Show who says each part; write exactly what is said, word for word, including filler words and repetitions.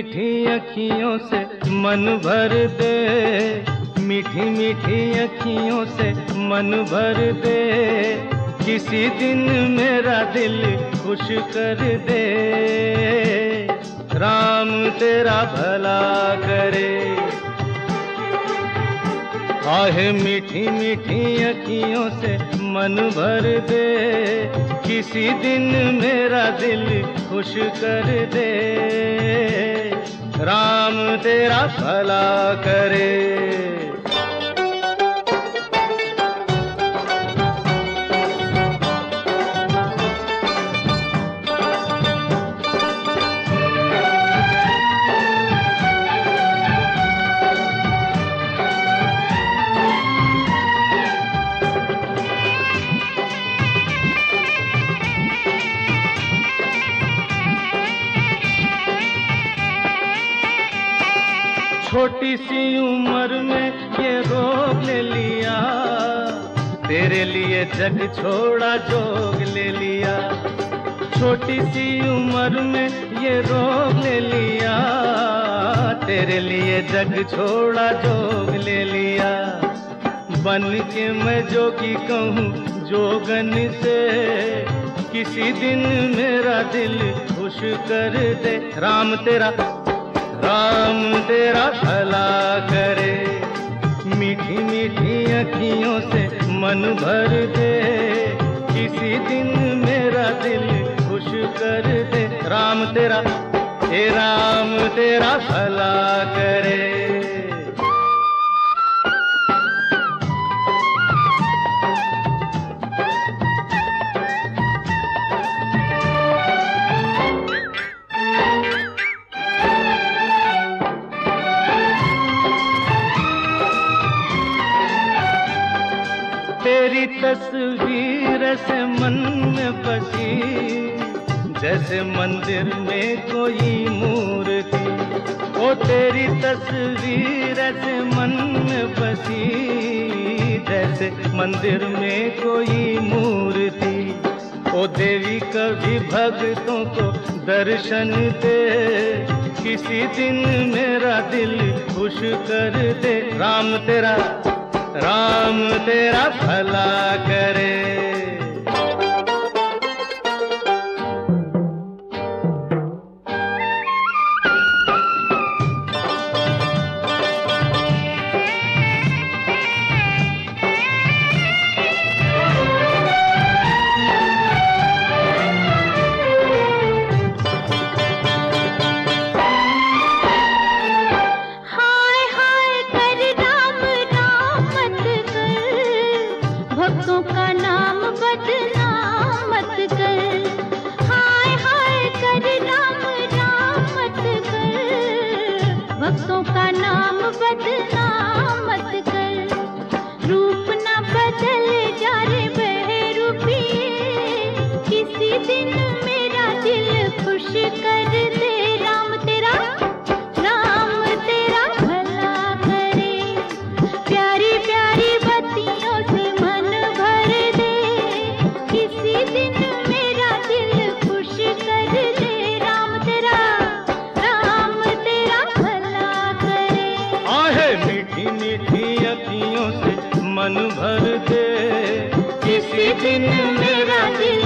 Speaker 1: मीठी अखियों से मन भर दे, मीठी मीठी अखियों से मन भर दे, किसी दिन मेरा दिल खुश कर दे। राम तेरा भला करे। आहे मीठी मीठी अखियों से मन भर दे, किसी दिन मेरा दिल खुश कर दे। राम तेरा भला करे। छोटी सी उम्र में ये रोग ले लिया, तेरे लिए जग छोड़ा जोग ले लिया। छोटी सी उम्र में ये रोग ले लिया, तेरे लिए जग छोड़ा जोग ले लिया। बन के मैं जोगी कहूँ जोगन से, किसी दिन मेरा दिल खुश कर दे। राम तेरा राम तेरा भला करे। मीठी मीठी अखियों से मन भर दे, किसी दिन मेरा दिल खुश कर दे। राम तेरा हे राम तेरा भला करे। तेरी तस्वीर से मन में बसी, जैसे मंदिर में कोई मूर्ति। ओ तेरी तस्वीर से मन में बसी, जैसे मंदिर में कोई मूर्ति। ओ देवी कभी भक्तों को दर्शन दे, किसी दिन मेरा दिल खुश कर दे। राम तेरा राम तेरा भला करे।
Speaker 2: भक्तों का नाम बदनाम मत कर, हाय हाय कर राम राम मत कर। भक्तों का नाम बदनाम मत कर। रूप ना बदल जा रे बहरूपिए, किसी दिन मेरा दिल खुश कर दे। राम तेरा राम तेरा भला करे। प्यारी प्यारी बत्तियों से
Speaker 1: मीठी अखियों से मन भर दे, किसी दिन मेरा दिल